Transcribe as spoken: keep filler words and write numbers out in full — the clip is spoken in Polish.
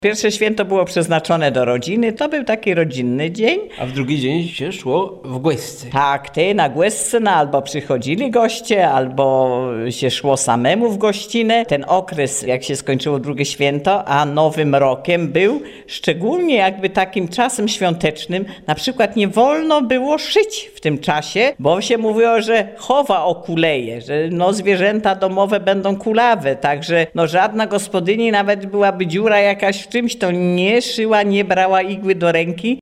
Pierwsze święto było przeznaczone do rodziny, to był taki rodzinny dzień. A w drugi dzień się szło w Głęsce. Tak, ty na Głęsce, no, albo przychodzili goście, albo się szło samemu w gościnę. Ten okres, jak się skończyło drugie święto, a nowym rokiem był szczególnie jakby takim czasem świątecznym. Na przykład nie wolno było szyć w tym czasie, bo się mówiło, że chowa okuleje, że no zwierzęta domowe będą kulawe, także no żadna gospodyni, nawet byłaby dziura jakaś w czymś, to nie szyła, nie brała igły do ręki.